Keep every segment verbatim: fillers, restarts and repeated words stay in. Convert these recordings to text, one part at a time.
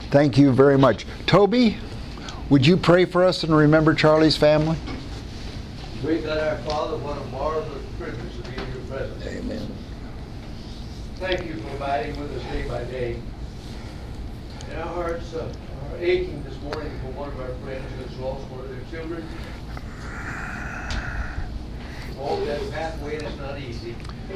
Thank you very much. Toby, would you pray for us and remember Charlie's family? Great God, our Father, what a marvelous privilege to be in your presence. Amen. Thank you for abiding with us day by day. And our hearts uh, are aching this morning for one of our friends who has lost one of their children. Oh, that pathway is not easy.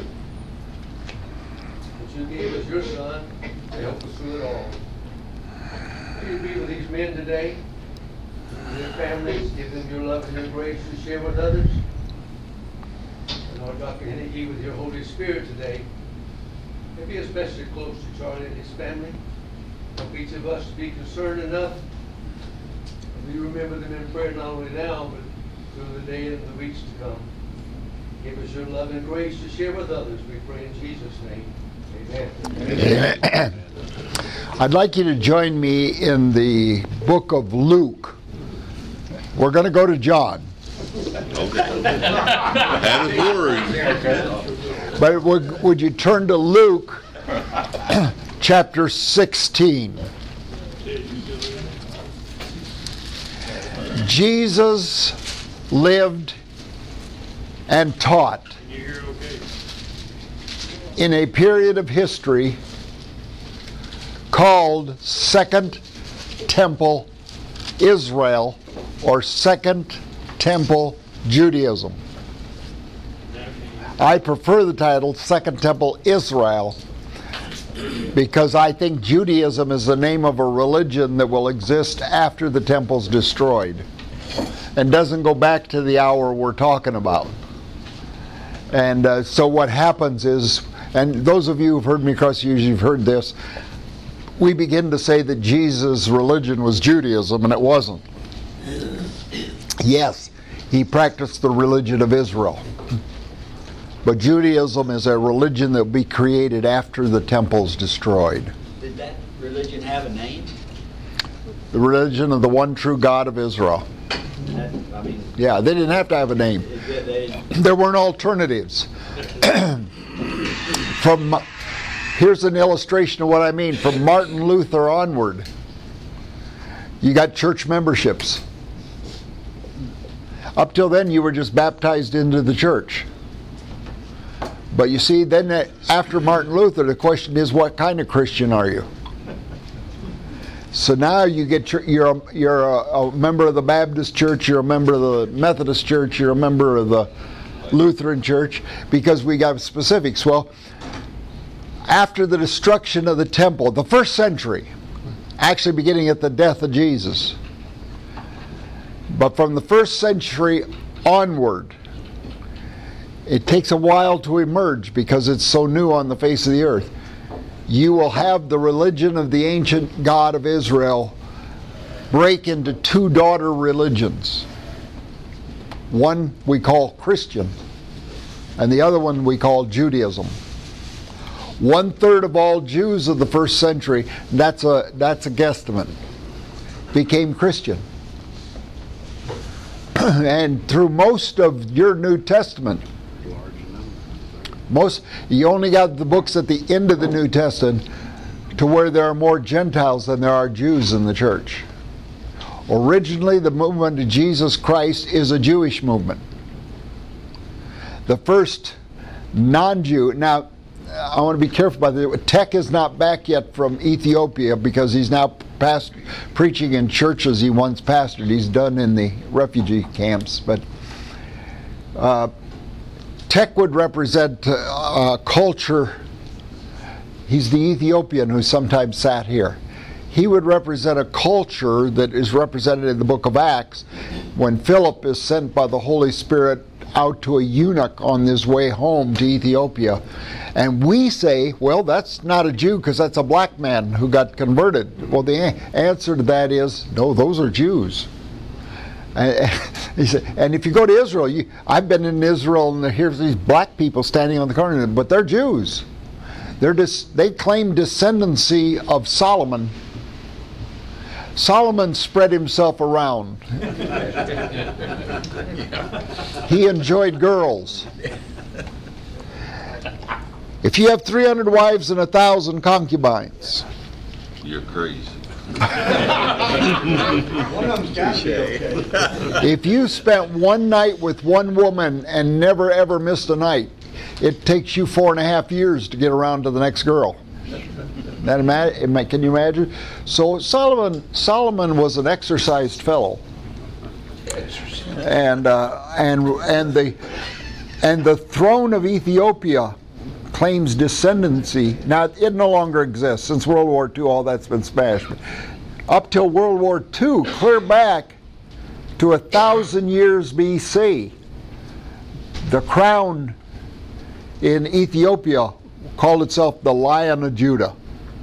But you gave us your Son to help us through it all. Will you be with these men today, and their families, give them your love and your grace to share with others? And Lord Doctor Henneke, with your Holy Spirit today, maybe especially close to Charlie and his family. Help each of us to be concerned enough. We remember them in prayer not only now, but through the day and the weeks to come. Give us your love and grace to share with others. We pray in Jesus' name. Amen. Amen. I'd like you to join me in the book of Luke. We're going to go to John. Okay. Had his worries. But would, would you turn to Luke chapter sixteen. Jesus lived and taught in a period of history called Second Temple Israel, or Second Temple Judaism. I prefer the title Second Temple Israel because I think Judaism is the name of a religion that will exist after the temple's destroyed and doesn't go back to the hour we're talking about. And uh, so what happens is, and those of you who've heard me across the years, you've heard this, we begin to say that Jesus' religion was Judaism, and it wasn't. Yes, he practiced the religion of Israel. But Judaism is a religion that will be created after the temple's destroyed. Did that religion have a name? The religion of the one true God of Israel. That, I mean, Yeah, they didn't have to have a name. it- they, There weren't alternatives. From here's an illustration of what I mean. From Martin Luther onward, you got church memberships. Up till then, you were just baptized into the church. But you see, then that, after Martin Luther, the question is, what kind of Christian are you? So now you get your, you're a, you're a, a member of the Baptist church, you're a member of the Methodist church, you're a member of the Lutheran church, because we got specifics. Well, after the destruction of the temple, the first century, actually beginning at the death of Jesus, but from the first century onward, it takes a while to emerge because it's so new on the face of the earth. You will have the religion of the ancient God of Israel break into two daughter religions. One we call Christian, and the other one we call Judaism. One third of all Jews of the first century, that's a that's a guesstimate, became Christian. And through most of your New Testament, most you only got the books at the end of the New Testament to where there are more Gentiles than there are Jews in the church. Originally, the movement of Jesus Christ is a Jewish movement. The first non-Jew, now I want to be careful about this. Tech is not back yet from Ethiopia because he's now past, preaching in churches he once pastored. He's done in the refugee camps. But uh, Tech would represent uh, culture. He's the Ethiopian who sometimes sat here. He would represent a culture that is represented in the book of Acts when Philip is sent by the Holy Spirit out to a eunuch on his way home to Ethiopia. And we say, well, that's not a Jew because that's a black man who got converted. Well, the a- answer to that is, no, those are Jews. And, he said, and if you go to Israel, you, I've been in Israel and here's these black people standing on the corner, but they're Jews. They're dis- they claim descendancy of Solomon. Solomon spread himself around. He enjoyed girls. If you have three hundred wives and a thousand concubines, You're crazy. One of them's got to be okay. If you spent one night with one woman and never ever missed a night, it takes you four and a half years to get around to the next girl. That ima- can you imagine? So Solomon Solomon was an exercised fellow, and uh, and and the and the throne of Ethiopia claims descendancy. Now it no longer exists since World War Two. All that's been smashed. Up till World War Two, clear back to a thousand years B C, the crown in Ethiopia called itself the Lion of Judah,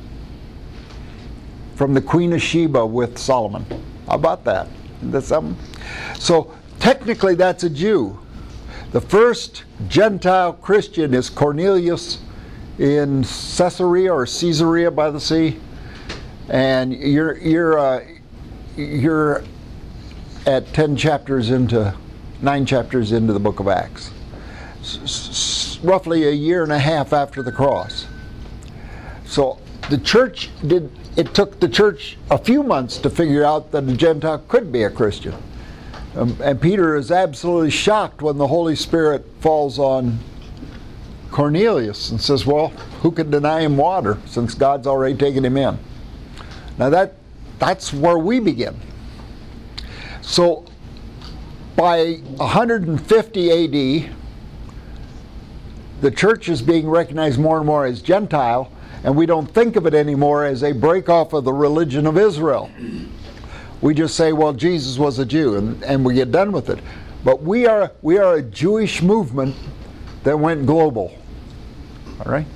from the Queen of Sheba with Solomon. How about that? That's something. So technically that's a Jew. The first Gentile Christian is Cornelius in Caesarea or Caesarea by the sea, and you're you're uh, you're at ten chapters into nine chapters into the book of Acts, S- s- roughly a year and a half after the cross. So the church did. It took the church a few months to figure out that a Gentile could be a Christian. Um, and Peter is absolutely shocked when the Holy Spirit falls on Cornelius and says, well, who can deny him water since God's already taken him in? Now that that's where we begin. So by one hundred fifty A D, the church is being recognized more and more as Gentile, and we don't think of it anymore as a break off of the religion of Israel. We just say, well, Jesus was a Jew, and, and we get done with it. But we are we are a Jewish movement that went global. All right?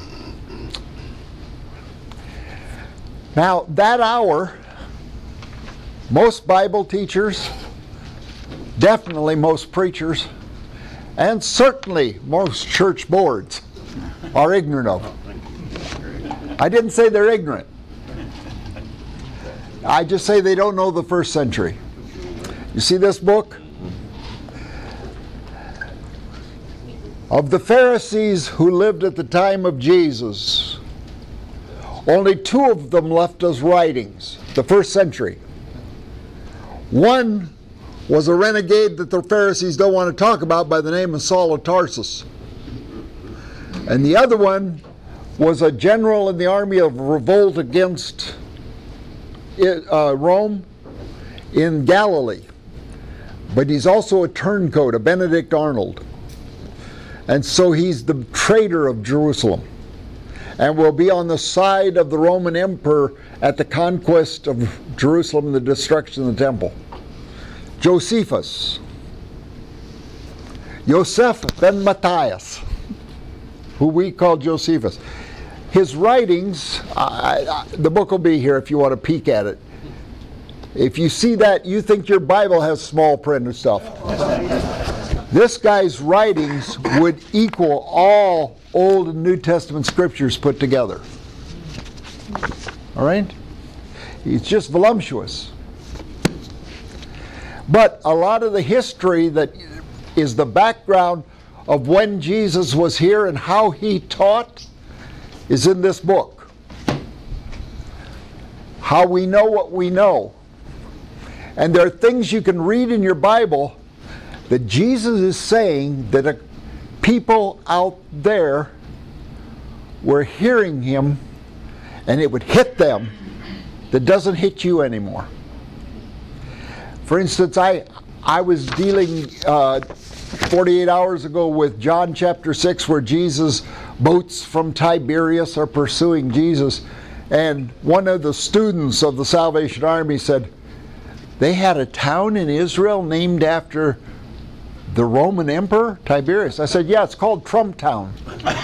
Now, that hour, most Bible teachers, definitely most preachers, and certainly most church boards are ignorant of. I didn't say they're ignorant. I just say they don't know the first century. You see this book? Of the Pharisees who lived at the time of Jesus, only two of them left us writings, the first century. One was a renegade that the Pharisees don't want to talk about by the name of Saul of Tarsus. And the other one was a general in the army of revolt against uh, Rome in Galilee. But he's also a turncoat, a Benedict Arnold. And so he's the traitor of Jerusalem, and will be on the side of the Roman emperor at the conquest of Jerusalem and the destruction of the temple. Josephus, Yosef ben Matthias, who we call Josephus. His writings, I, I, the book will be here if you want to peek at it. If you see that, you think your Bible has small print and stuff. This guy's writings would equal all Old and New Testament scriptures put together. All right? He's just voluptuous. But a lot of the history that is the background of when Jesus was here and how he taught is in this book. How we know what we know. And there are things you can read in your Bible that Jesus is saying that a people out there were hearing him, and it would hit them that doesn't hit you anymore. For instance, I I was dealing uh, forty-eight hours ago with John chapter six, where Jesus boats from Tiberias are pursuing Jesus, and one of the students of the Salvation Army said they had a town in Israel named after the Roman Emperor, Tiberius. I said, yeah, it's called Trump Town.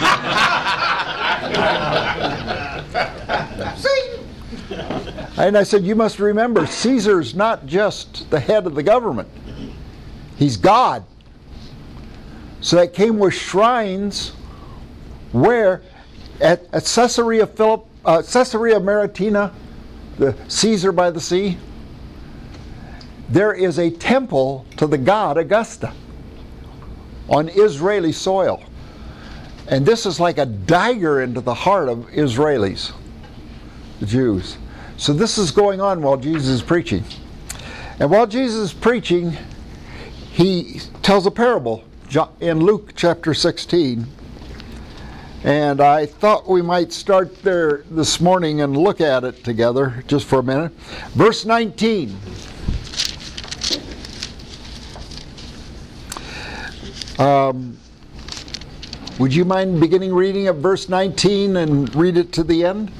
And I said, you must remember, Caesar's not just the head of the government. He's God. So that came with shrines where at, at Caesarea Philip, uh, Caesarea Maritima, the Caesar by the sea, there is a temple to the god Augusta on Israeli soil. And this is like a dagger into the heart of Israelis, the Jews. So this is going on while Jesus is preaching. And while Jesus is preaching, he tells a parable in Luke chapter sixteen. And I thought we might start there this morning and look at it together just for a minute. Verse nineteen. Um, would you mind beginning reading at verse nineteen and read it to the end?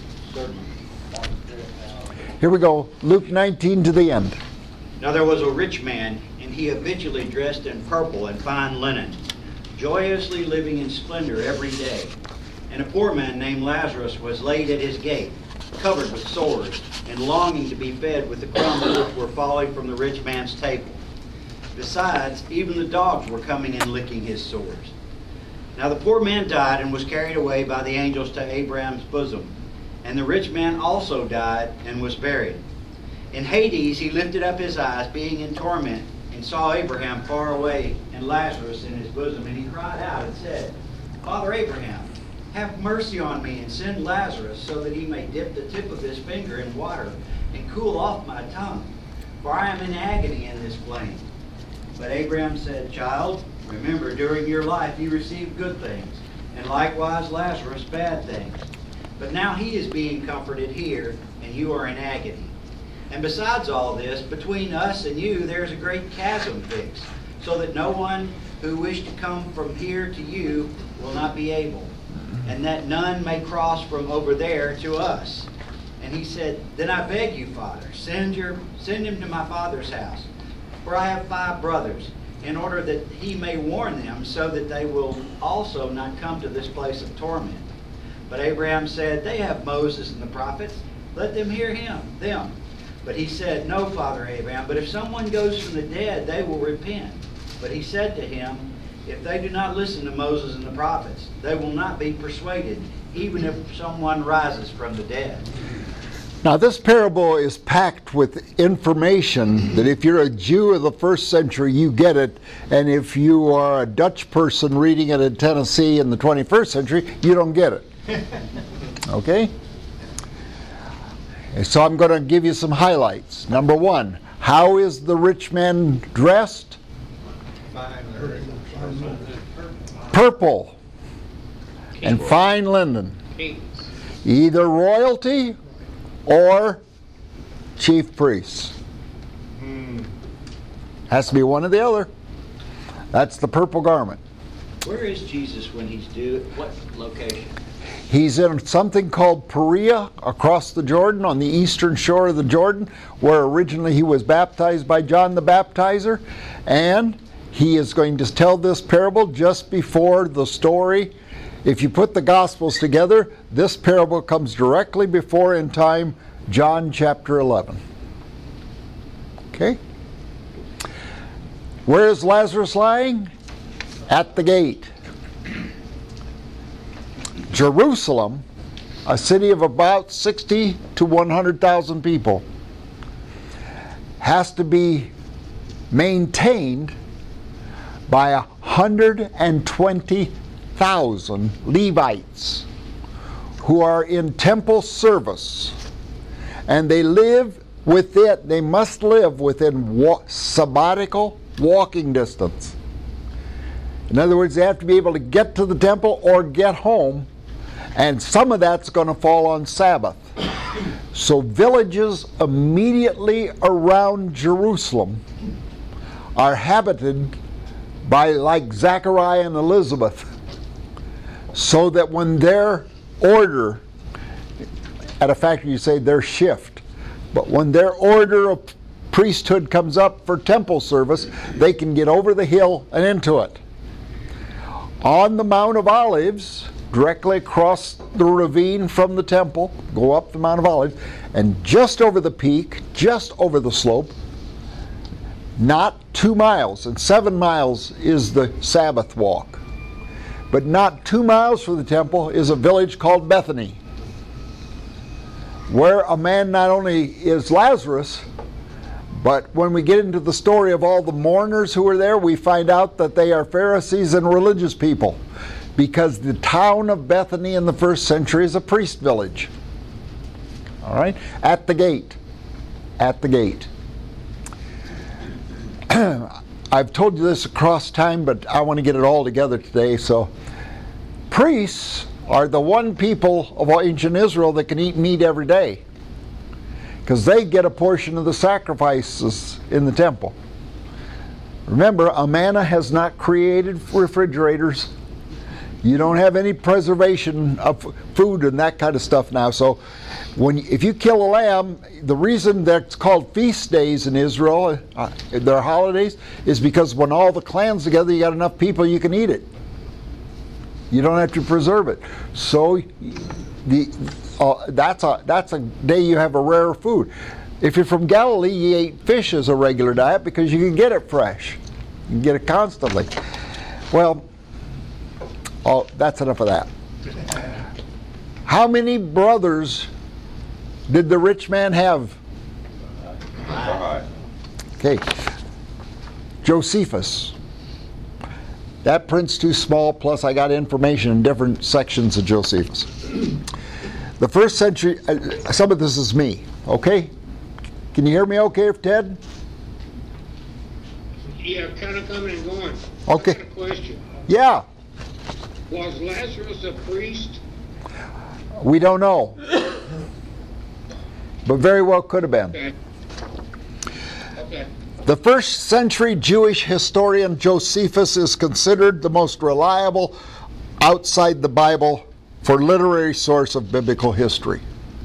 Here we go. Luke nineteen to the end. Now there was a rich man, and he habitually dressed in purple and fine linen, joyously living in splendor every day. And a poor man named Lazarus was laid at his gate, covered with sores, and longing to be fed with the crumbs which were falling from the rich man's table. Besides, even the dogs were coming and licking his sores. Now the poor man died and was carried away by the angels to Abraham's bosom. And the rich man also died and was buried. In Hades he lifted up his eyes, being in torment, and saw Abraham far away and Lazarus in his bosom. And he cried out and said, Father Abraham, have mercy on me, and send Lazarus, so that he may dip the tip of his finger in water and cool off my tongue, for I am in agony in this flame. But Abraham said, Child, remember during your life you received good things, and likewise Lazarus bad things. But now he is being comforted here, and you are in agony. And besides all this, between us and you there is a great chasm fixed, so that no one who wished to come from here to you will not be able, and that none may cross from over there to us. And he said, Then I beg you, Father, send your send him to my father's house, for I have five brothers, in order that he may warn them, so that they will also not come to this place of torment. But Abraham said, They have Moses and the prophets, let them hear him, them. But he said, No, Father Abraham, but if someone goes from the dead, they will repent. But he said to him, If they do not listen to Moses and the prophets, they will not be persuaded, even if someone rises from the dead. Now this parable is packed with information that if you're a Jew of the first century, you get it. And if you are a Dutch person reading it in Tennessee in the twenty-first century, you don't get it. Okay? So I'm going to give you some highlights. Number one, how is the rich man dressed? Purple and fine linen. Either royalty or chief priests. Has to be one or the other. That's the purple garment. Where is Jesus when he's due? What location? He's in something called Perea across the Jordan, on the eastern shore of the Jordan, where originally he was baptized by John the Baptizer. And he is going to tell this parable just before the story. If you put the Gospels together, this parable comes directly before in time John chapter eleven. Okay? Where is Lazarus lying? At the gate. Jerusalem, a city of about sixty to one hundred thousand people, has to be maintained by one hundred twenty thousand Levites who are in temple service, and they live with it, they must live within wa- sabbatical walking distance. In other words, they have to be able to get to the temple or get home, and some of that's going to fall on Sabbath. So villages immediately around Jerusalem are habited by, like Zachariah and Elizabeth, so that when their order, at a factory you say their shift, but when their order of priesthood comes up for temple service, they can get over the hill and into it. On the Mount of Olives, directly across the ravine from the temple, go up the Mount of Olives, and just over the peak, just over the slope, not two miles, and seven miles is the Sabbath walk, but not two miles from the temple is a village called Bethany, where a man not only is Lazarus, but when we get into the story of all the mourners who are there, we find out that they are Pharisees and religious people, because the town of Bethany in the first century is a priest village. All right? At the gate. At the gate. I've told you this across time, but I want to get it all together today. So, priests are the one people of ancient Israel that can eat meat every day, because they get a portion of the sacrifices in the temple. Remember, Amana has not created refrigerators. You don't have any preservation of food and that kind of stuff now. So when if you kill a lamb, the reason that's called feast days in Israel, uh, their holidays, is because when all the clans together, you got enough people you can eat it. You don't have to preserve it. So the uh, that's a that's a day you have a rare food. If you're from Galilee, you ate fish as a regular diet because you can get it fresh. You can get it constantly. Well, oh, that's enough of that. How many brothers did the rich man have? Five. Okay. Josephus. That print's too small, plus I got information in different sections of Josephus. The first century, uh, some of this is me, okay? Can you hear me okay, Ted? Yeah, kind of coming and going. Okay. I got a question. Yeah. Was Lazarus a priest? We don't know. But very well could have been. Okay. Okay. The first century Jewish historian Josephus is considered the most reliable outside the Bible for literary source of biblical history,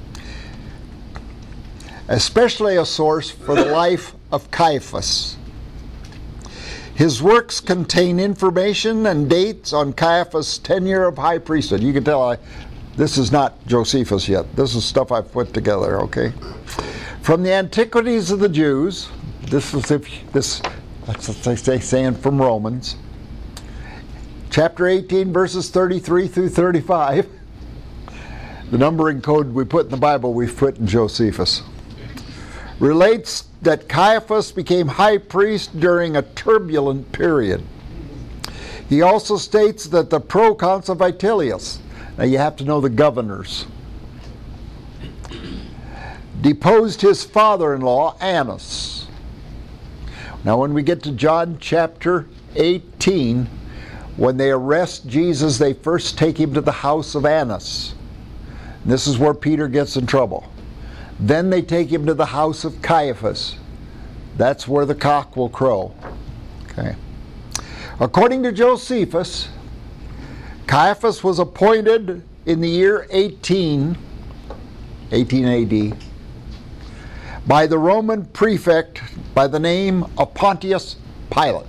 especially a source for the life of Caiaphas. His works contain information and dates on Caiaphas' tenure of high priesthood. You can tell I, this is not Josephus yet. This is stuff I've put together, okay? From the Antiquities of the Jews, this is if this that's what they say saying from Romans, chapter eighteen, verses thirty-three through thirty-five. The numbering code we put in the Bible, we've put in Josephus. Relates that Caiaphas became high priest during a turbulent period. He also states that the proconsul Vitellius, now you have to know the governors, deposed his father-in-law Annas. Now when we get to John chapter eighteen, when they arrest Jesus, they first take him to the house of Annas. This is where Peter gets in trouble. Then they take him to the house of Caiaphas. That's where the cock will crow. Okay. According to Josephus, Caiaphas was appointed in the year eighteen, eighteen A D, by the Roman prefect by the name of Pontius Pilate.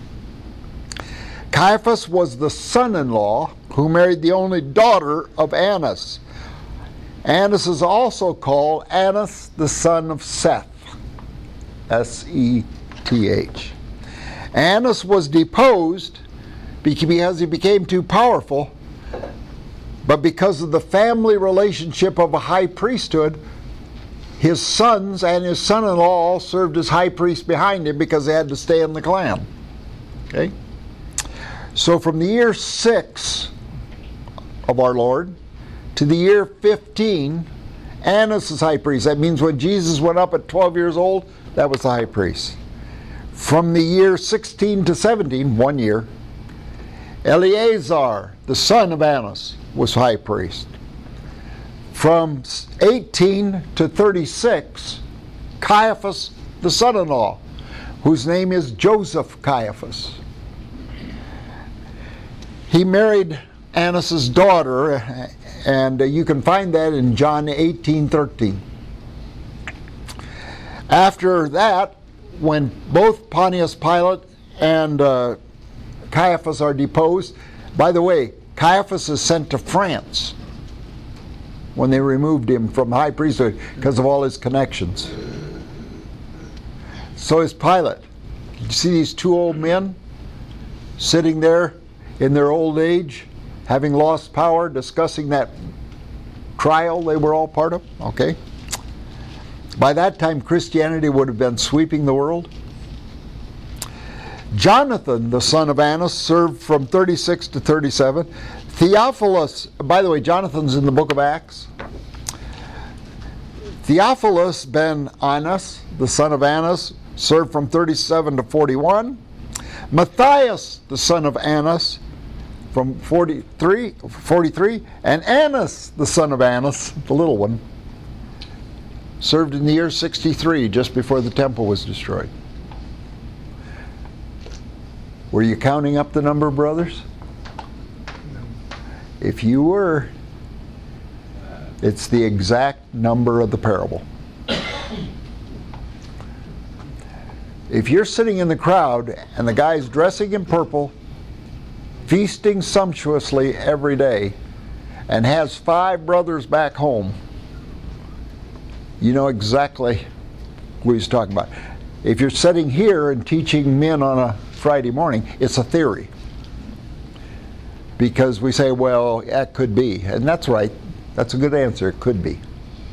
Caiaphas was the son-in-law who married the only daughter of Annas. Annas is also called Annas, the son of Seth. S E T H. Annas was deposed because he became too powerful, but because of the family relationship of a high priesthood, his sons and his son-in-law all served as high priests behind him because they had to stay in the clan. Okay? So from the year six of our Lord to the year fifteen, Annas is high priest. That means when Jesus went up at twelve years old, that was the high priest. From the year sixteen to seventeen, one year, Eleazar, the son of Annas, was high priest. From eighteen to thirty-six, Caiaphas, the son-in-law, whose name is Joseph Caiaphas. He married Annas' daughter, and you can find that in John eighteen thirteen. After that, when both Pontius Pilate and uh, Caiaphas are deposed, by the way, Caiaphas is sent to France when they removed him from high priesthood because of all his connections. So is Pilate. You see these two old men sitting there in their old age, having lost power, discussing that trial they were all part of? Okay. By that time, Christianity would have been sweeping the world. Jonathan, the son of Annas, served from thirty-six to thirty-seven. Theophilus, by the way, Jonathan's in the book of Acts. Theophilus ben Annas, the son of Annas, served from thirty-seven to forty-one. Matthias, the son of Annas, from forty-three, forty-three. And Annas, the son of Annas, the little one, served in the year sixty-three, just before the temple was destroyed. Were you counting up the number, brothers? If you were, it's the exact number of the parable. If you're sitting in the crowd and the guy's dressing in purple, feasting sumptuously every day, and has five brothers back home, you know exactly what he's talking about. If you're sitting here and teaching men on a Friday morning, it's a theory. Because we say, well, that could be. And that's right. That's a good answer. It could be.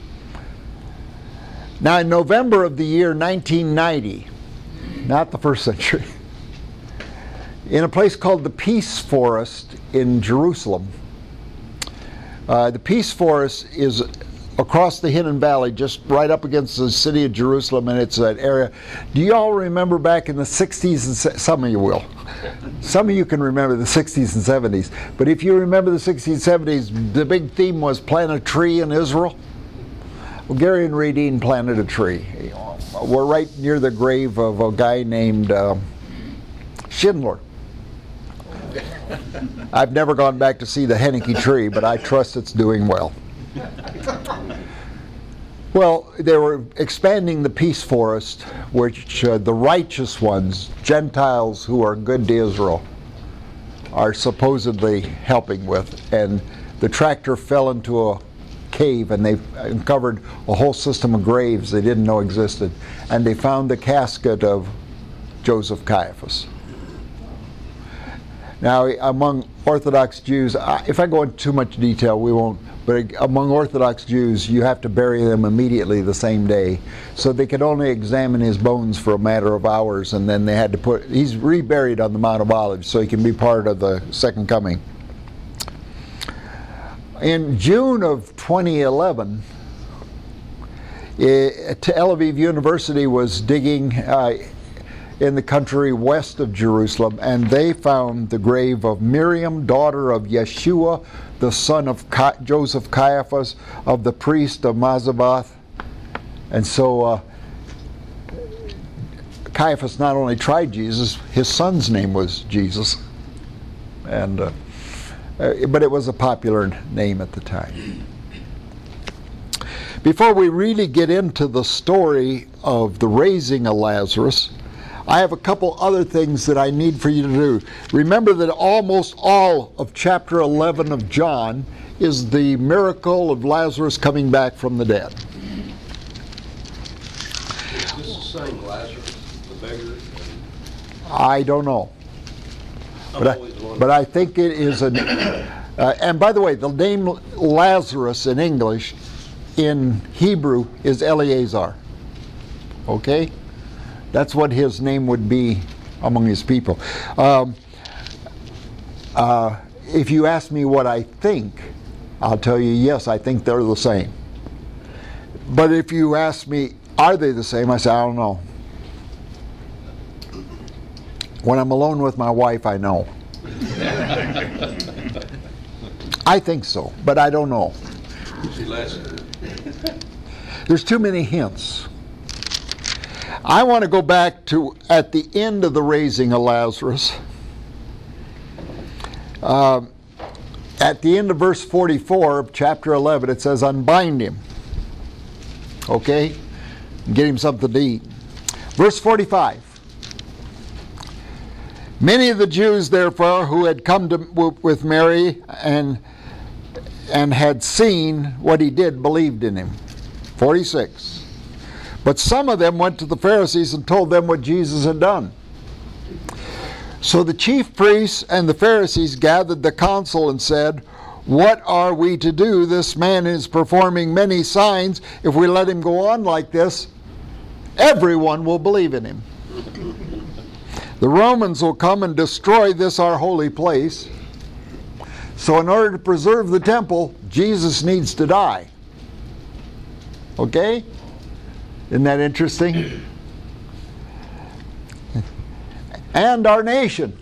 Now, in November of the year nineteen ninety, not the first century, in a place called the Peace Forest in Jerusalem. Uh, the Peace Forest is across the Hinnom Valley, just right up against the city of Jerusalem, and it's an area. Do you all remember back in the sixties? And se- some of you will. Some of you can remember the sixties and seventies. But if you remember the sixties and seventies, the big theme was plant a tree in Israel. Well, Gary and Radine planted a tree. We're right near the grave of a guy named uh, Schindler. I've never gone back to see the Henneke tree, but I trust it's doing well. Well, they were expanding the Peace Forest, which uh, the righteous ones, Gentiles who are good to Israel, are supposedly helping with. And the tractor fell into a cave, and they uncovered a whole system of graves they didn't know existed. And they found the casket of Joseph Caiaphas. Now, among Orthodox Jews, if I go into too much detail, we won't, but among Orthodox Jews, you have to bury them immediately the same day. So they could only examine his bones for a matter of hours, and then they had to put, he's reburied on the Mount of Olives so he can be part of the second coming. In June of twenty eleven, it, Tel Aviv University was digging uh, in the country west of Jerusalem, and they found the grave of Miriam, daughter of Yeshua, the son of Ca- Joseph Caiaphas, of the priest of Mazabath. And so uh, Caiaphas not only tried Jesus, his son's name was Jesus. And uh, uh, but it was a popular name at the time. Before we really get into the story of the raising of Lazarus, I have a couple other things that I need for you to do. Remember that almost all of chapter eleven of John is the miracle of Lazarus coming back from the dead. Is this the same Lazarus, the beggar? I don't know. But I, but I think it is an... Uh, and by the way, the name Lazarus in English, in Hebrew, is Eleazar. Okay? That's what his name would be among his people. Um, uh, if you ask me what I think, I'll tell you, yes, I think they're the same. But if you ask me, are they the same, I say, I don't know. When I'm alone with my wife, I know. I think so, but I don't know. There's too many hints. I want to go back to at the end of the raising of Lazarus. Uh, at the end of verse forty-four of chapter eleven, it says, unbind him. Okay? And get him something to eat. Verse forty-five. Many of the Jews, therefore, who had come to, with Mary and, and had seen what he did, believed in him. forty-six. But some of them went to the Pharisees and told them what Jesus had done. So the chief priests and the Pharisees gathered the council and said, what are we to do? This man is performing many signs. If we let him go on like this, everyone will believe in him. The Romans will come and destroy this our holy place. So in order to preserve the temple, Jesus needs to die. Okay? Isn't that interesting? And our nation.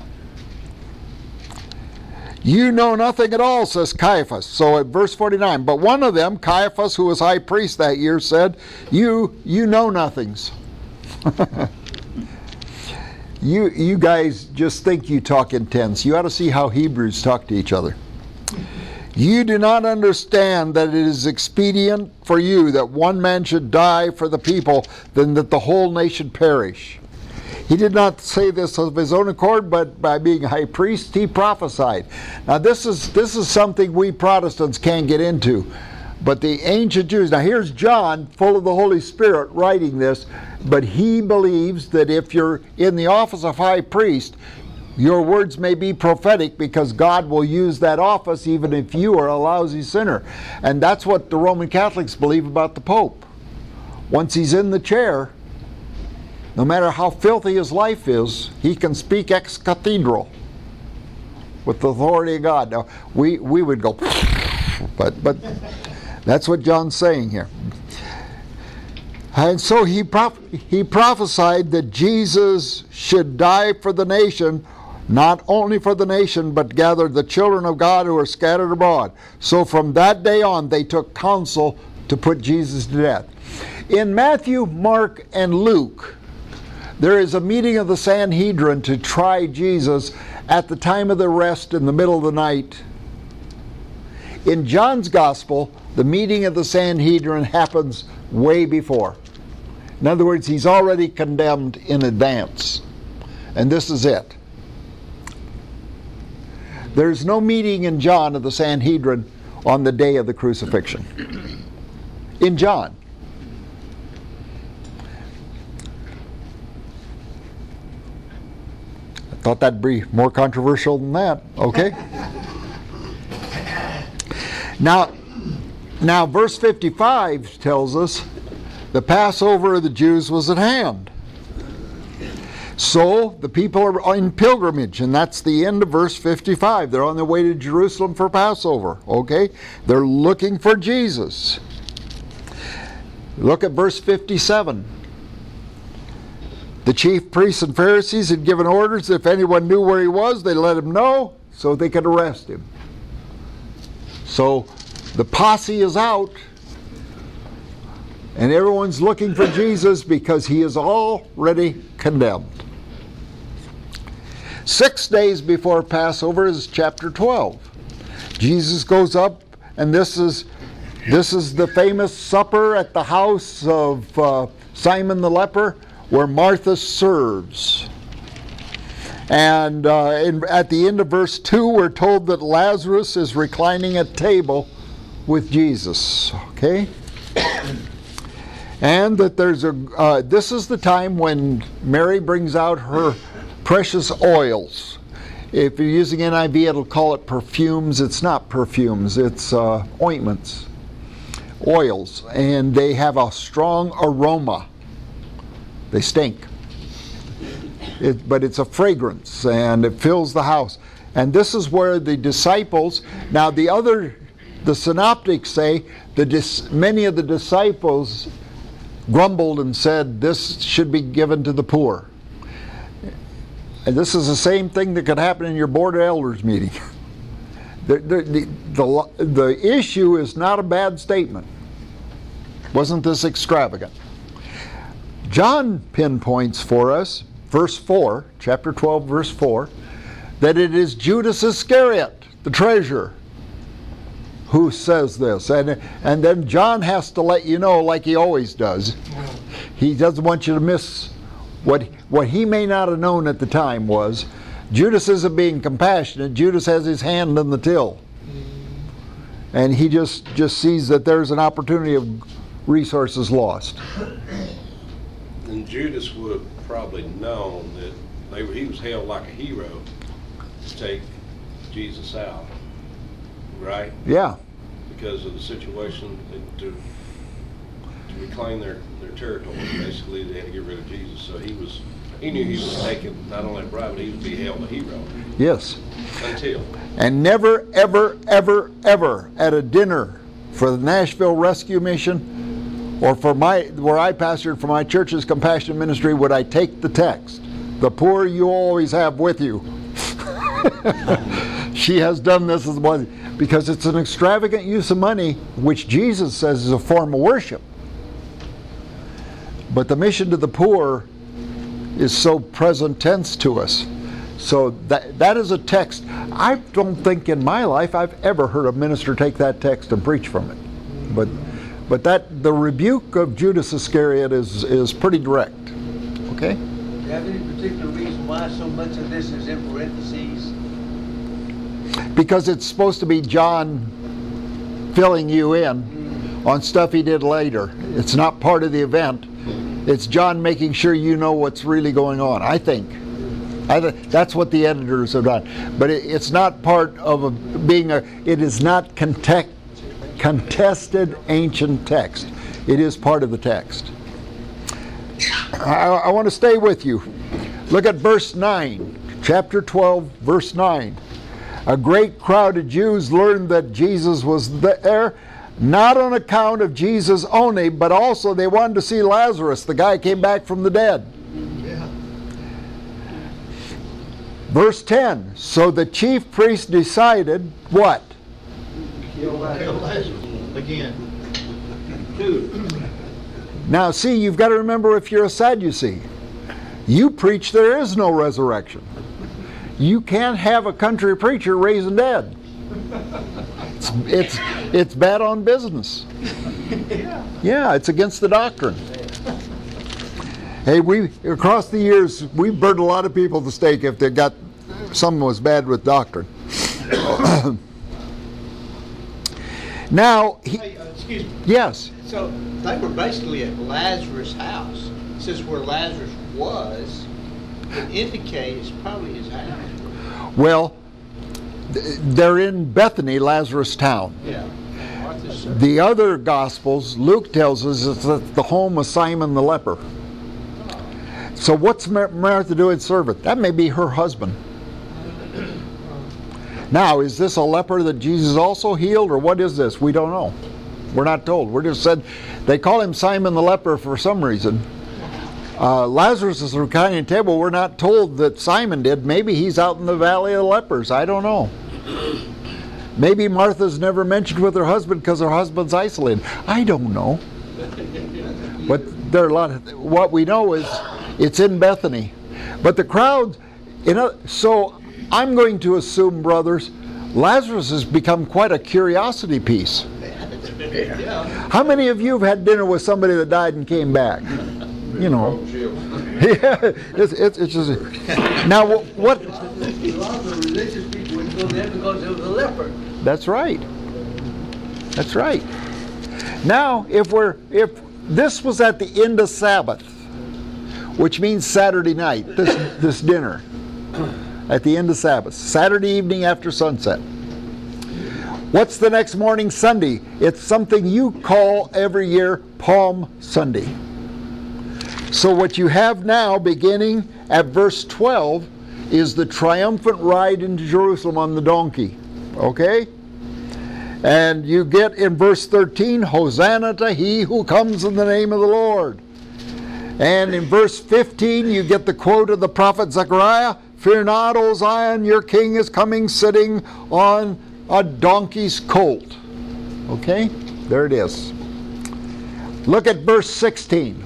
You know nothing at all, says Caiaphas. So at verse forty-nine, but one of them, Caiaphas, who was high priest that year, said, You you know nothings. you you guys just think you talk in tense. You ought to see how Hebrews talk to each other. You do not understand that it is expedient for you that one man should die for the people, than that the whole nation perish. He did not say this of his own accord, but by being high priest, he prophesied. Now this is this is something we Protestants can't get into. But the ancient Jews, now here's John, full of the Holy Spirit, writing this, but he believes that if you're in the office of high priest, your words may be prophetic because God will use that office even if you are a lousy sinner. And that's what the Roman Catholics believe about the Pope. Once he's in the chair, no matter how filthy his life is, he can speak ex cathedra with the authority of God. Now, we, we would go, but, but that's what John's saying here. And so he, proph- he prophesied that Jesus should die for the nation, not only for the nation, but gather the children of God who are scattered abroad. So from that day on, they took counsel to put Jesus to death. In Matthew, Mark, and Luke, there is a meeting of the Sanhedrin to try Jesus at the time of the arrest in the middle of the night. In John's Gospel, the meeting of the Sanhedrin happens way before. In other words, he's already condemned in advance. And this is it. There's no meeting in John of the Sanhedrin on the day of the crucifixion. In John. I thought that'd be more controversial than that. Okay? Now, now verse fifty-five tells us the Passover of the Jews was at hand. So the people are in pilgrimage, and that's the end of verse fifty-five. They're on their way to Jerusalem for Passover. Okay? They're looking for Jesus. Look at verse fifty-seven. The chief priests and Pharisees had given orders if anyone knew where he was, they let him know so they could arrest him. So the posse is out, and everyone's looking for Jesus because he is already condemned. Six days before Passover is chapter twelve. Jesus goes up, and this is this is the famous supper at the house of uh, Simon the leper, where Martha serves. And uh, in, at the end of verse two, we're told that Lazarus is reclining at table with Jesus. Okay? And that there's a, uh, this is the time when Mary brings out her precious oils. If you're using N I V, it'll call it perfumes. It's not perfumes, it's uh, ointments, oils. And they have a strong aroma. They stink. It, but it's a fragrance, and it fills the house. And this is where the disciples, now the other, the synoptics say, the dis, many of the disciples grumbled and said, this should be given to the poor. And this is the same thing that could happen in your board of elders meeting. the, the, the, the, the issue is not a bad statement. Wasn't this extravagant? John pinpoints for us, verse four, chapter twelve, verse four, that it is Judas Iscariot, the treasurer, who says this. And, and then John has to let you know, like he always does. He doesn't want you to miss what, what he may not have known at the time was, Judas isn't being compassionate. Judas has his hand in the till. And he just, just sees that there's an opportunity of resources lost. And Judas would have probably known that they, he was held like a hero to take Jesus out, right? Yeah. Because of the situation, to, to reclaim their, their territory, basically they had to get rid of Jesus. So he was, he knew he was taking not only a bribe, but he would be held a hero. Yes. Until. And never, ever, ever, ever at a dinner for the Nashville Rescue Mission Or for my, where I pastored for my church's compassion ministry, would I take the text? The poor you always have with you. She has done this as one, because it's an extravagant use of money, which Jesus says is a form of worship. But the mission to the poor is so present tense to us. So that that is a text. I don't think in my life I've ever heard a minister take that text and preach from it. But but that the rebuke of Judas Iscariot is is pretty direct. Okay? Do you have any particular reason why so much of this is in parentheses? Because it's supposed to be John filling you in on stuff he did later. It's not part of the event. It's John making sure you know what's really going on, I think. I th- that's what the editors have done. But it, it's not part of a, being a, it is not context, contested ancient text. It is part of the text. I, I want to stay with you. Look at verse nine, chapter twelve, verse nine. A great crowd of Jews learned that Jesus was there, not on account of Jesus only, but also they wanted to see Lazarus, the guy came back from the dead. Yeah. Verse ten, so the chief priest decided what? Kill Lazarus again. Two. Now see, you've got to remember, if you're a Sadducee, you preach there is no resurrection. You can't have a country preacher raising dead. It's, it's, it's bad on business. Yeah. Yeah, it's against the doctrine. Hey, we across the years, we've burned a lot of people at the stake if they got something was bad with doctrine. Now, he, Hey, uh, excuse me. yes. So they were basically at Lazarus' house. It says where Lazarus was. It indicates probably his house. Well, th- they're in Bethany, Lazarus' town. Yeah. Martha's son. The other Gospels, Luke tells us it's at the home of Simon the leper. So what's Mar- Martha doing serving? That may be her husband. Now, is this a leper that Jesus also healed, or what is this? We don't know. We're not told. We're just said, they call him Simon the leper for some reason. Uh, Lazarus is reclining table. We're not told that Simon did. Maybe he's out in the valley of the lepers. I don't know. Maybe Martha's never mentioned with her husband because her husband's isolated. I don't know. But there are a lot of, what we know is it's in Bethany. But the crowd, you know, so I'm going to assume, brothers, Lazarus has become quite a curiosity piece. Yeah. How many of you have had dinner with somebody that died and came back? You know. Yeah, it's, it's, it's just, now what? A lot of the religious people would go there because it was a leper. That's right. That's right. Now, if we're if this was at the end of Sabbath, which means Saturday night, this this dinner at the end of Sabbath, Saturday evening after sunset. What's the next morning, Sunday? It's something you call every year Palm Sunday. So what you have now, beginning at verse twelve, is the triumphant ride into Jerusalem on the donkey. Okay? And you get in verse thirteen, Hosanna to he who comes in the name of the Lord. And in verse fifteen, you get the quote of the prophet Zechariah, fear not, O Zion, your king is coming sitting on a donkey's colt. Okay? There it is. Look at verse sixteen.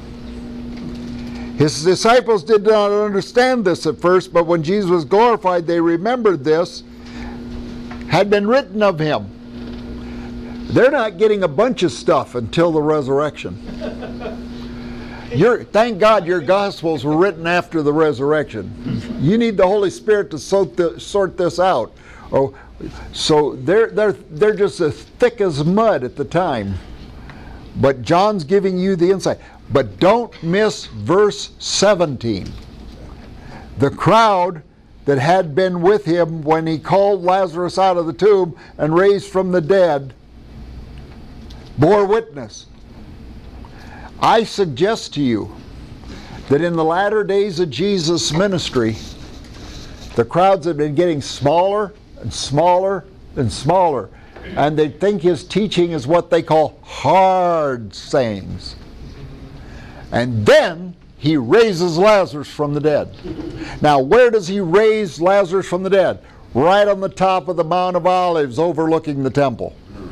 His disciples did not understand this at first, but when Jesus was glorified, they remembered this had been written of him. They're not getting a bunch of stuff until the resurrection. Your, thank God your Gospels were written after the resurrection. You need the Holy Spirit to sort, the, sort this out. Oh, so they're, they're, they're just as thick as mud at the time. But John's giving you the insight. But don't miss verse seventeen. The crowd that had been with him when he called Lazarus out of the tomb and raised from the dead bore witness. I suggest to you that in the latter days of Jesus' ministry, the crowds have been getting smaller and smaller and smaller, and they think his teaching is what they call hard sayings. And then he raises Lazarus from the dead. Now, where does he raise Lazarus from the dead? Right on the top of the Mount of Olives overlooking the temple.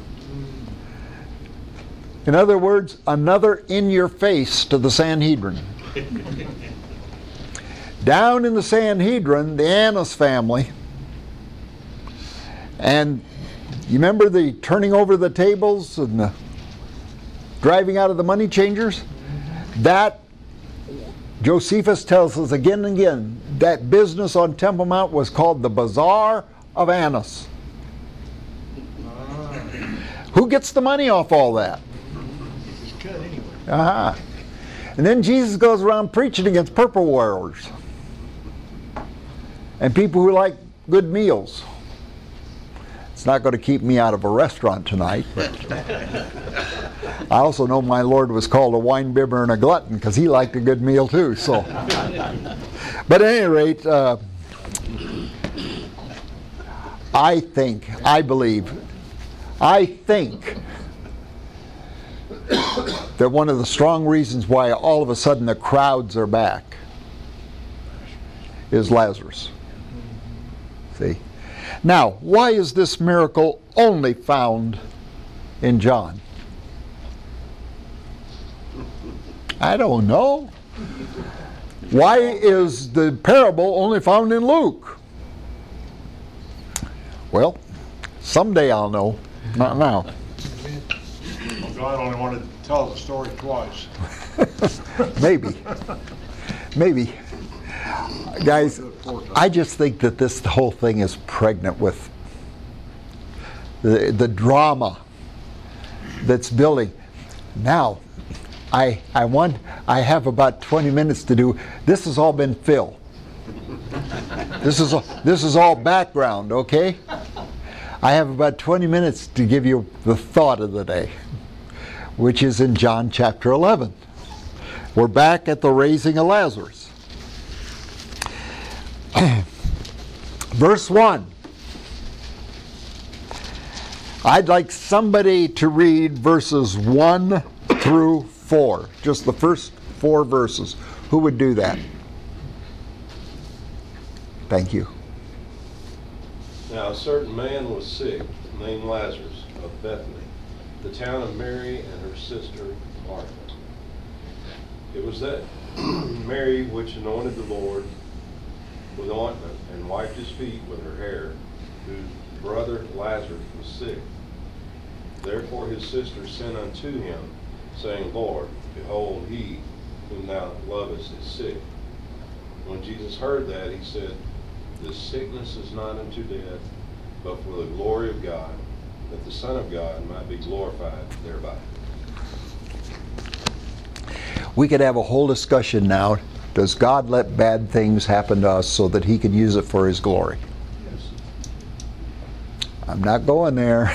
In other words, another in your face to the Sanhedrin. Down in the Sanhedrin, the Annas family, and you remember the turning over the tables and the driving out of the money changers? That, Josephus tells us again and again, that business on Temple Mount was called the Bazaar of Annas. Who gets the money off all that? Uh-huh. And then Jesus goes around preaching against purple wearers and people who like good meals. It's not going to keep me out of a restaurant tonight, but I also know my Lord was called a wine bibber and a glutton because he liked a good meal too. So, but at any rate, uh, I think, I believe, I think that one of the strong reasons why all of a sudden the crowds are back is Lazarus. See? Now, why is this miracle only found in John? I don't know. Why is the parable only found in Luke? Well, someday I'll know. Not now. Well, God only wanted to tell the story twice. Maybe. Maybe. Guys, I just think that this whole thing is pregnant with the, the drama that's building. Now, I I want I have about twenty minutes to do. This has all been Phil. This is all, this is all background, okay? I have about twenty minutes to give you the thought of the day, which is in John chapter eleven. We're back at the raising of Lazarus. Verse one. I'd like somebody to read verses one through four. Just the first four verses. Who would do that? Thank you. Now a certain man was sick, named Lazarus, of Bethany, the town of Mary and her sister Martha. It was that Mary which anointed the Lord with ointment and wiped his feet with her hair, whose brother Lazarus was sick. Therefore his sister sent unto him, saying, Lord, behold, he whom thou lovest is sick. When Jesus heard that, he said, This sickness is not unto death, but for the glory of God, that the Son of God might be glorified thereby. We could have a whole discussion now. Does God let bad things happen to us so that he can use it for his glory? Yes. I'm not going there.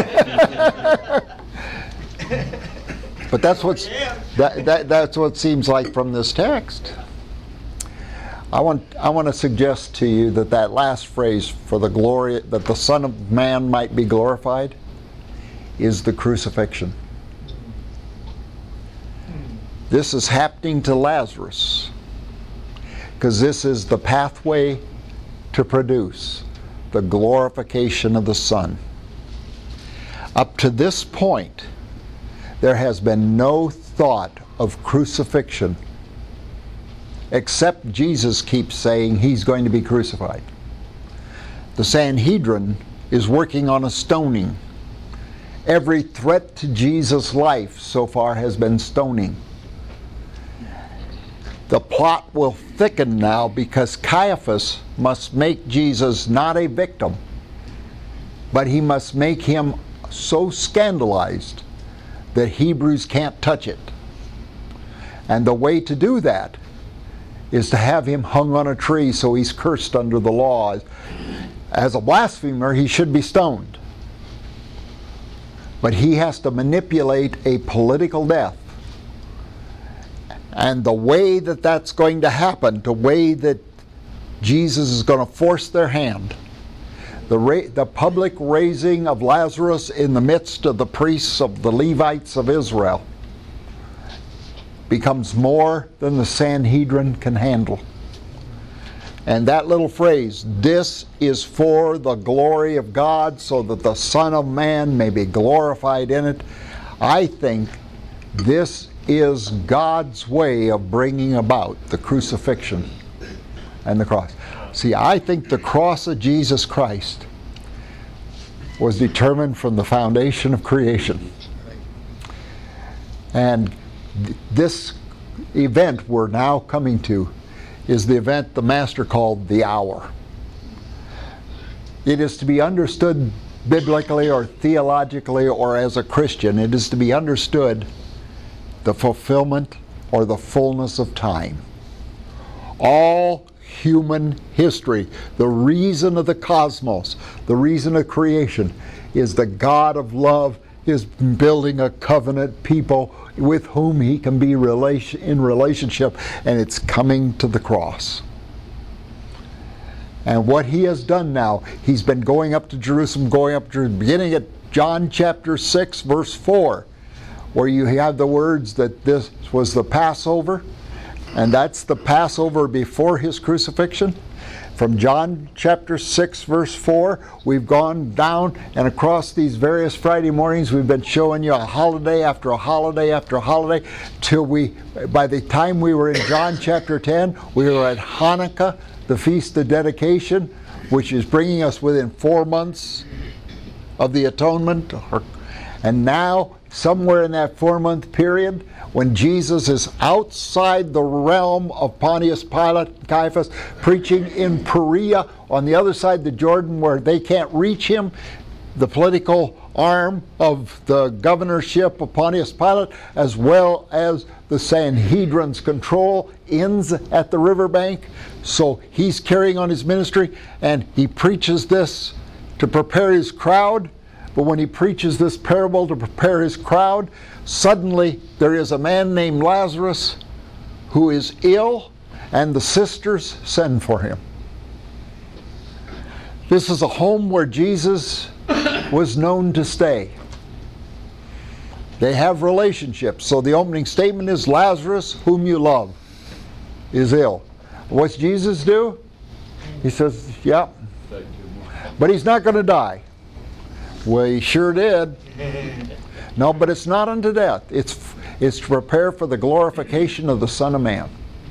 But that's what's that, that that's what seems like from this text. I want I want to suggest to you that that last phrase, for the glory that the Son of Man might be glorified, is the crucifixion. This is happening to Lazarus because this is the pathway to produce the glorification of the Son. Up to this point, there has been no thought of crucifixion, except Jesus keeps saying he's going to be crucified. The Sanhedrin is working on a stoning. Every threat to Jesus' life so far has been stoning. The plot will thicken now because Caiaphas must make Jesus not a victim, but he must make him so scandalized that Hebrews can't touch it. And the way to do that is to have him hung on a tree so he's cursed under the law. As a blasphemer, he should be stoned. But he has to manipulate a political death. And the way that that's going to happen, the way that Jesus is going to force their hand, the, ra- the public raising of Lazarus in the midst of the priests of the Levites of Israel, becomes more than the Sanhedrin can handle. And that little phrase, this is for the glory of God, so that the Son of Man may be glorified in it. I think this is God's way of bringing about the crucifixion and the cross. See, I think the cross of Jesus Christ was determined from the foundation of creation. And th- this event we're now coming to is the event the Master called the hour. It is to be understood biblically or theologically or as a Christian. It is to be understood the fulfillment or the fullness of time. All human history, the reason of the cosmos, the reason of creation, is the God of love is building a covenant people with whom he can be relation, in relationship, and it's coming to the cross. And what he has done now, he's been going up to Jerusalem, going up to Jerusalem, beginning at John chapter six, verse four, where you have the words that this was the Passover, and that's the Passover before his crucifixion. From John chapter six, verse four, we've gone down and across these various Friday mornings, we've been showing you a holiday after a holiday after a holiday, till we, by the time we were in John chapter ten, we were at Hanukkah, the Feast of Dedication, which is bringing us within four months of the atonement. And now, somewhere in that four-month period, when Jesus is outside the realm of Pontius Pilate and Caiaphas, preaching in Perea on the other side of the Jordan where they can't reach him, the political arm of the governorship of Pontius Pilate, as well as the Sanhedrin's control, ends at the riverbank. So he's carrying on his ministry, and he preaches this to prepare his crowd. But when he preaches this parable to prepare his crowd, suddenly there is a man named Lazarus who is ill, and the sisters send for him. This is a home where Jesus was known to stay. They have relationships. So the opening statement is, Lazarus, whom you love, is ill. What's Jesus do? He says, yeah, but he's not going to die. Well, he sure did. No, but it's not unto death. It's, it's to prepare for the glorification of the Son of Man.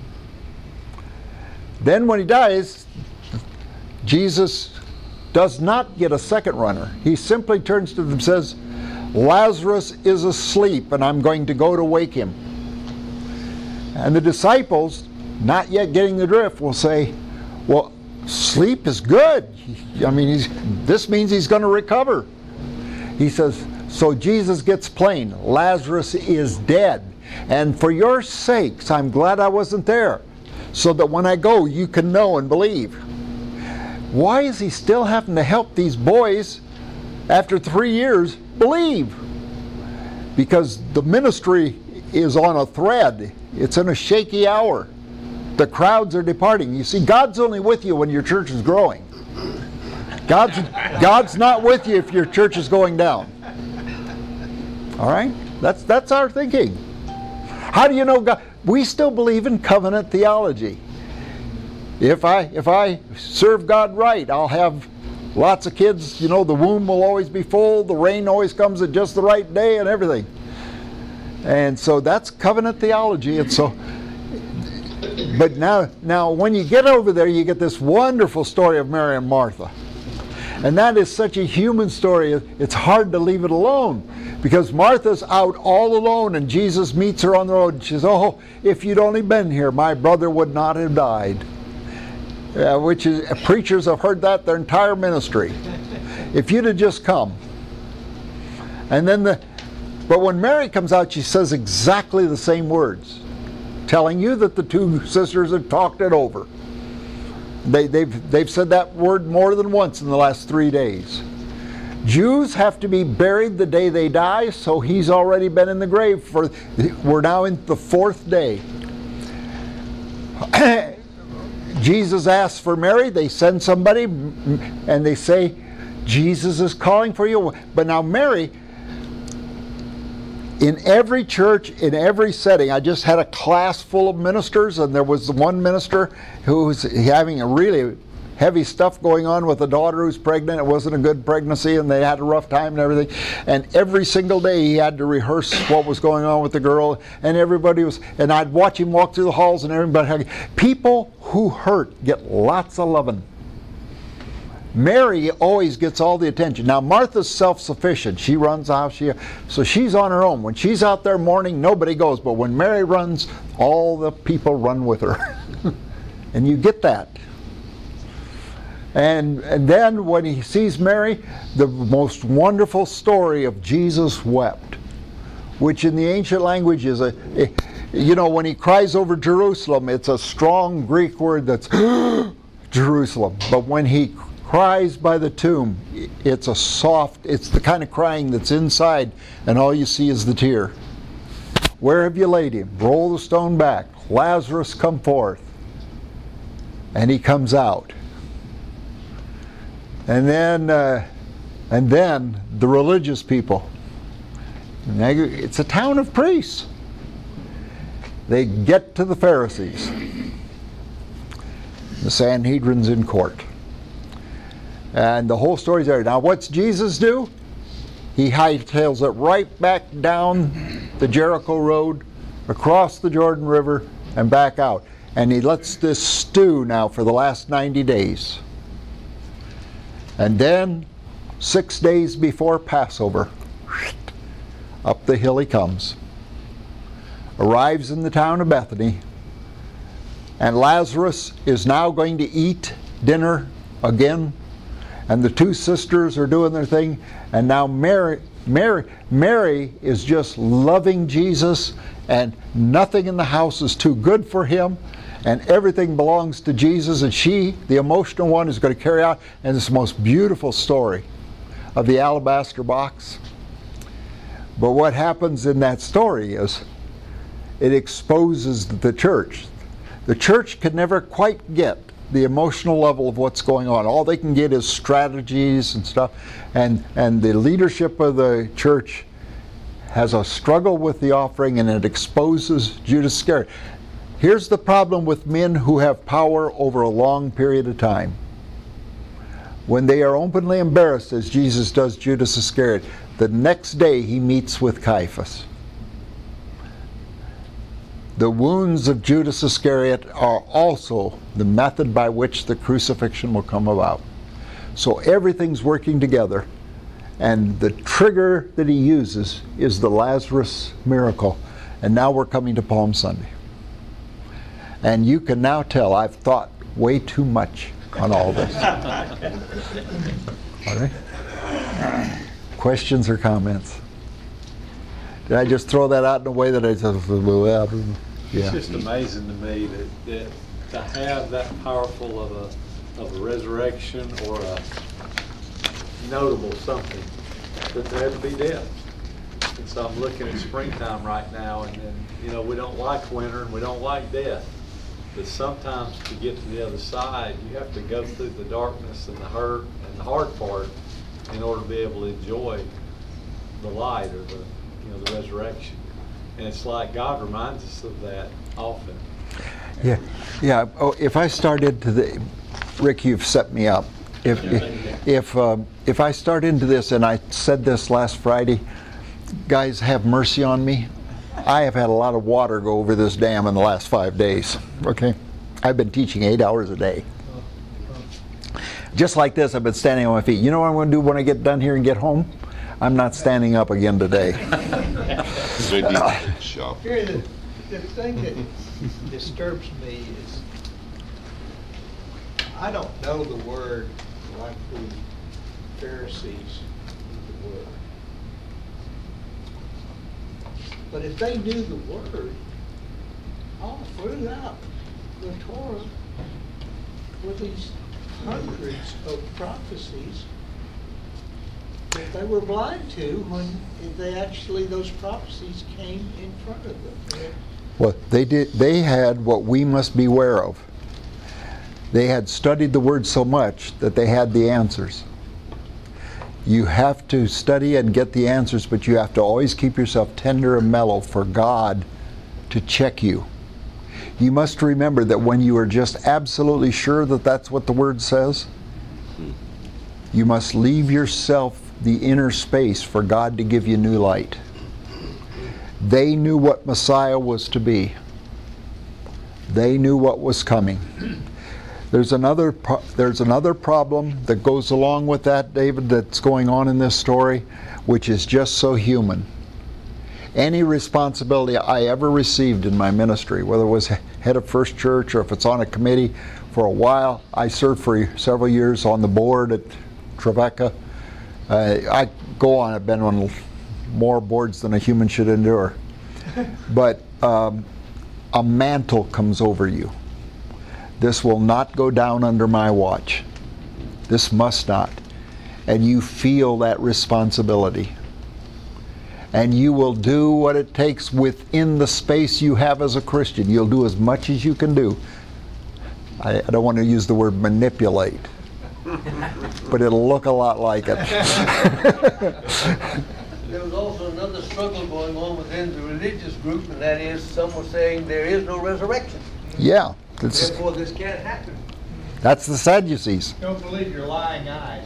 Then when he dies, Jesus does not get a second runner. He simply turns to them and says, Lazarus is asleep, and I'm going to go to wake him. And the disciples, not yet getting the drift, will say, well, sleep is good. I mean, he's, this means he's going to recover. He says, so Jesus gets plain. Lazarus is dead. And for your sakes, I'm glad I wasn't there, so that when I go, you can know and believe. Why is he still having to help these boys after three years believe? Because the ministry is on a thread. It's in a shaky hour. The crowds are departing. You see, God's only with you when your church is growing. God's, God's not with you if your church is going down. All right? That's, that's our thinking. How do you know God? We still believe in covenant theology. If I, if I serve God right, I'll have lots of kids. You know, the womb will always be full. The rain always comes at just the right day and everything. And so that's covenant theology. And so, but now, now when you get over there, you get this wonderful story of Mary and Martha. And that is such a human story, it's hard to leave it alone. Because Martha's out all alone, and Jesus meets her on the road. And she says, oh, if you'd only been here, my brother would not have died. Uh, which is, preachers have heard that their entire ministry. If you'd have just come. And then the, but when Mary comes out, she says exactly the same words, telling you that the two sisters had talked it over. They, they've, they've said that word more than once in the last three days. Jews have to be buried the day they die, so he's already been in the grave. For we're now in the fourth day. Jesus asks for Mary. They send somebody, and they say, Jesus is calling for you. But now Mary, In every church, in every setting, I just had a class full of ministers, and there was one minister who was having a really heavy stuff going on with a daughter who's pregnant. It wasn't a good pregnancy, and they had a rough time and everything. And every single day he had to rehearse what was going on with the girl, and everybody was, and I'd watch him walk through the halls, and everybody, people who hurt get lots of loving. Mary always gets all the attention. Now Martha's self-sufficient. She runs the house, she, so she's on her own. When she's out there mourning, nobody goes. But when Mary runs, all the people run with her. And you get that. And, and then when he sees Mary, the most wonderful story of Jesus wept, which in the ancient language is a, a you know, when he cries over Jerusalem, it's a strong Greek word that's Jerusalem. But when he cries by the tomb, it's a soft, it's the kind of crying that's inside, and all you see is the tear. Where have you laid him? Roll the stone back. Lazarus, come forth. And he comes out. And then, uh, and then the religious people. It's a town of priests. They get to the Pharisees. The Sanhedrin's in court. And the whole story's there. Now what's Jesus do? He hightails it right back down the Jericho Road, across the Jordan River, and back out. And he lets this stew now for the last ninety days. And then, six days before Passover, up the hill he comes. Arrives in the town of Bethany. And Lazarus is now going to eat dinner again. And the two sisters are doing their thing, and now Mary, Mary, Mary is just loving Jesus, and nothing in the house is too good for him, and everything belongs to Jesus, and she, the emotional one, is going to carry out, and this most beautiful story of the alabaster box. But what happens in that story is it exposes the church. The church can never quite get the emotional level of what's going on. All they can get is strategies and stuff, and and the leadership of the church has a struggle with the offering, and it exposes Judas Iscariot. Here's the problem with men who have power over a long period of time. When they are openly embarrassed, as Jesus does Judas Iscariot, the next day he meets with Caiaphas. The wounds of Judas Iscariot are also the method by which the crucifixion will come about. So everything's working together, and the trigger that he uses is the Lazarus miracle. And now we're coming to Palm Sunday. And you can now tell I've thought way too much on all this. All right? Questions or comments? Did I just throw that out in a way that I said, well, yeah. It's just amazing to me that, that to have that powerful of a of a resurrection or a notable something, that there had to be death. And so I'm looking at springtime right now, and then, you know, we don't like winter and we don't like death. But sometimes to get to the other side, you have to go through the darkness and the hurt and the hard part in order to be able to enjoy the light or the, you know, the resurrection. And it's like God reminds us of that often. Yeah, yeah. Oh, if I start into the, Rick, you've set me up. If if if, um, if I start into this, and I said this last Friday, guys, have mercy on me. I have had a lot of water go over this dam in the last five days. Okay, I've been teaching eight hours a day. Just like this, I've been standing on my feet. You know what I'm going to do when I get done here and get home? I'm not standing up again today. Here, the, the thing that disturbs me is I don't know the word like the Pharisees knew the word. But if they knew the word, all throughout the Torah were these hundreds of prophecies that they were blind to when they actually, those prophecies came in front of them. Well, they did. They had what we must beware of. They had studied the word so much that they had the answers. You have to study and get the answers, but you have to always keep yourself tender and mellow for God to check you. You must remember that when you are just absolutely sure that that's what the Word says, you must leave yourself the inner space for God to give you new light. They knew what Messiah was to be. They knew what was coming. There's another pro- there's another problem that goes along with that, David, that's going on in this story, which is just so human. Any responsibility I ever received in my ministry, whether it was head of First Church or if it's on a committee, for a while, I served for several years on the board at Trevecca. Uh, I go on, I've been on more boards than a human should endure. But um, a mantle comes over you. This will not go down under my watch. This must not. And you feel that responsibility. And you will do what it takes within the space you have as a Christian. You'll do as much as you can do. I, I don't want to use the word manipulate, but it'll look a lot like it. There was also another struggle going on within the religious group, and that is some were saying there is no resurrection. Yeah. That's, Therefore, this can't happen. that's the Sadducees. Don't believe your lying eyes.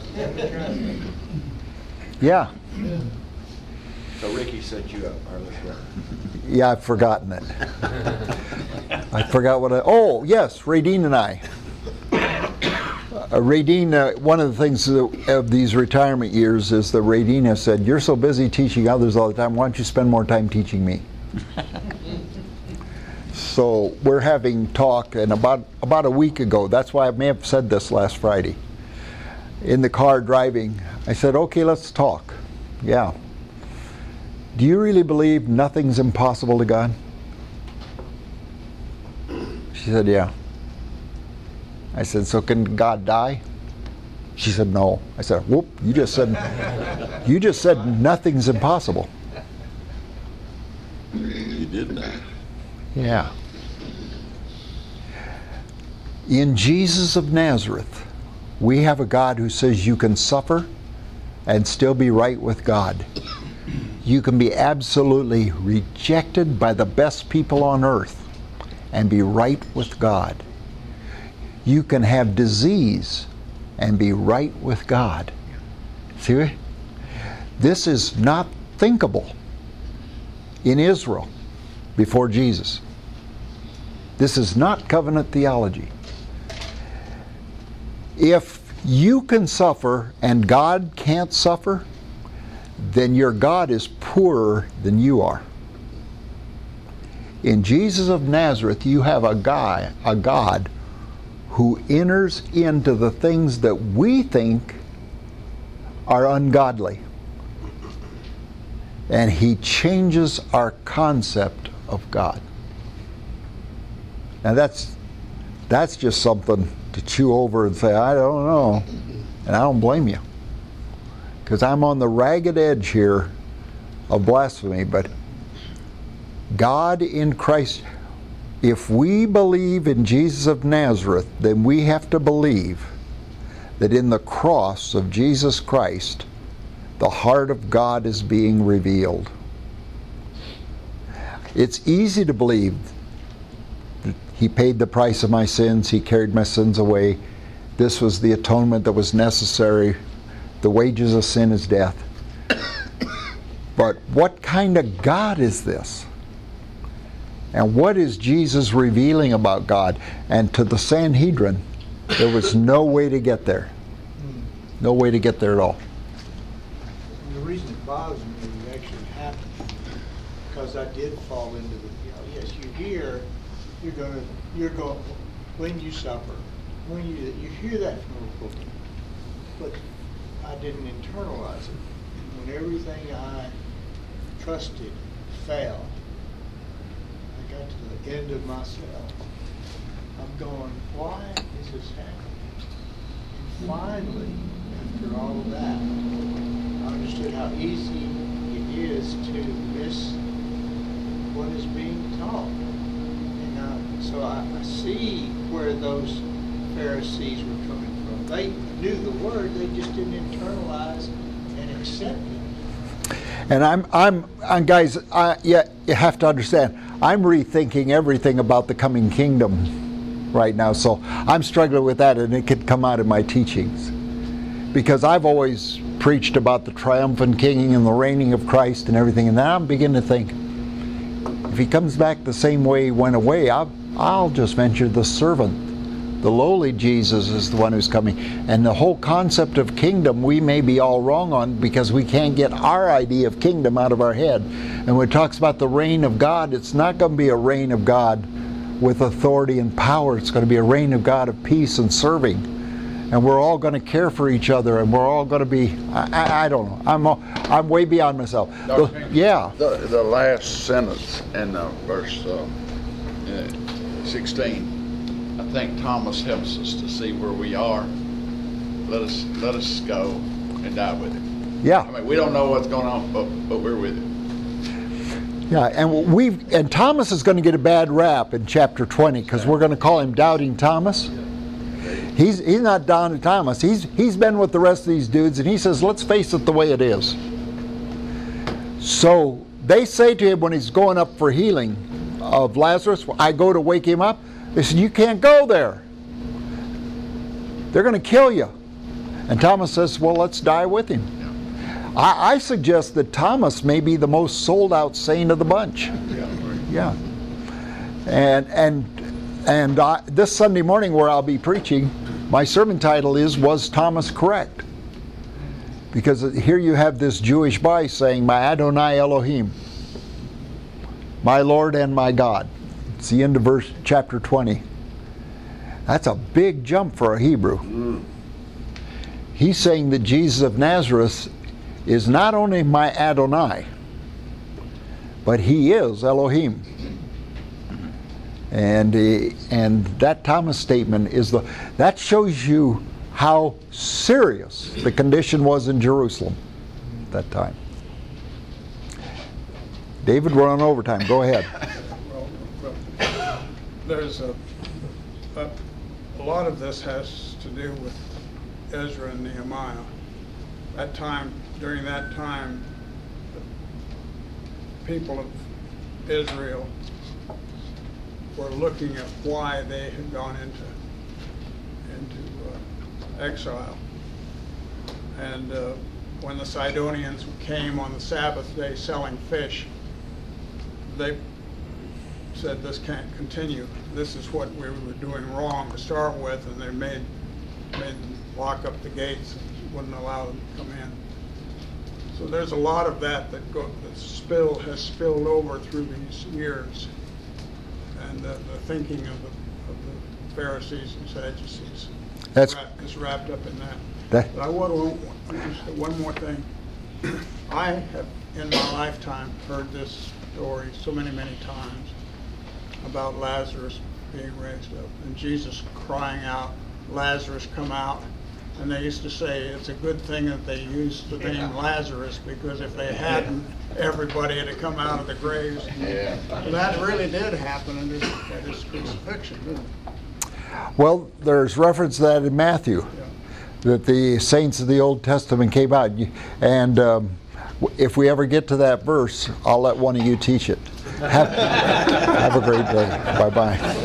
Yeah. So Ricky set you up, our listener. Yeah, I've forgotten it. I forgot what I... Oh, yes, Radine and I. Uh, Radine, uh, one of the things of these retirement years is that Radine has said, you're so busy teaching others all the time, why don't you spend more time teaching me? So we're having talk, and about, about a week ago, that's why I may have said this last Friday, in the car driving, I said, okay, let's talk. Yeah. Do you really believe nothing's impossible to God? She said, yeah. I said, so can God die? She said, no. I said, whoop, you just said, you just said nothing's impossible. You did that. Yeah. In Jesus of Nazareth, we have a God who says you can suffer and still be right with God. You can be absolutely rejected by the best people on earth and be right with God. You can have disease and be right with God. See? This is not thinkable in Israel before Jesus. This is not covenant theology. If you can suffer and God can't suffer, then your God is poorer than you are. In Jesus of Nazareth, you have a guy, a God who enters into the things that we think are ungodly. And he changes our concept of God. Now that's that's just something to chew over and say, I don't know. And I don't blame you. Because I'm on the ragged edge here of blasphemy, but God in Christ, if we believe in Jesus of Nazareth, then we have to believe that in the cross of Jesus Christ, the heart of God is being revealed. It's easy to believe that He paid the price of my sins, He carried my sins away. This was the atonement that was necessary. The wages of sin is death. But what kind of God is this? And what is Jesus revealing about God? And to the Sanhedrin, there was no way to get there. No way to get there at all. And the reason it bothers me is it actually happened because I did fall into the, you know, yes, you hear, you're gonna, you're going, when you suffer, when you, you hear that from a book, but I didn't internalize it. When everything I trusted failed, I got to the end of myself. I'm going, why is this happening? And finally, after all of that, I understood how easy it is to miss what is being taught. And uh, so I, I see where those Pharisees were coming from. They knew the word, they just didn't internalize accept it. And I'm, I'm, and guys, I, yeah, you have to understand, I'm rethinking everything about the coming kingdom right now. So I'm struggling with that, and it could come out in my teachings. Because I've always preached about the triumphant king and the reigning of Christ and everything, and now I'm beginning to think, if he comes back the same way he went away, I'll, I'll just venture the servant. The lowly Jesus is the one who's coming. And the whole concept of kingdom we may be all wrong on, because we can't get our idea of kingdom out of our head. And when it talks about the reign of God, it's not going to be a reign of God with authority and power. It's going to be a reign of God of peace and serving. And we're all going to care for each other, and we're all going to be, I, I, I don't know, I'm, I'm way beyond myself. The, yeah. The, the last sentence in uh, verse uh, uh, sixteen, I think Thomas helps us to see where we are. Let us let us go and die with him. Yeah. I mean, we don't know what's going on, but but we're with him. Yeah, and we and Thomas is going to get a bad rap in chapter twenty, because we're going to call him Doubting Thomas. He's he's not doubting Thomas. He's he's been with the rest of these dudes, and he says, let's face it the way it is. So they say to him when he's going up for healing of Lazarus, I go to wake him up. They said, you can't go there. They're going to kill you. And Thomas says, well, let's die with him. I, I suggest that Thomas may be the most sold out saint of the bunch. Yeah. And and and I, this Sunday morning where I'll be preaching, my sermon title is, Was Thomas Correct? Because here you have this Jewish boy saying, my Adonai Elohim, my Lord and my God. It's the end of verse chapter twenty. That's a big jump for a Hebrew. Mm. He's saying that Jesus of Nazareth is not only my Adonai, but he is Elohim. And uh, and that Thomas statement is the that shows you how serious the condition was in Jerusalem at that time. David, we're on overtime. Go ahead. There's a, a, a lot of this has to do with Ezra and Nehemiah. That time, during that time, the people of Israel were looking at why they had gone into into uh, exile. And uh, when the Sidonians came on the Sabbath day selling fish, they said this can't continue. This is what we were doing wrong to start with, and they made made them lock up the gates and wouldn't allow them to come in. So there's a lot of that that go that spill has spilled over through these years, and uh, the thinking of the, of the Pharisees and Sadducees That's wrapped, is wrapped up in that. that But I want to just say one more thing. I have in my lifetime heard this story so many, many times about Lazarus being raised up and Jesus crying out, Lazarus, come out. And they used to say it's a good thing that they used the name Lazarus, because if they hadn't, everybody had to come out of the graves. Yeah. That really did happen in this, at his crucifixion, didn't it? well, there's reference to that in Matthew, Yeah. that the saints of the Old Testament came out. And um, if we ever get to that verse, I'll let one of you teach it. Have, have a great day. Bye-bye.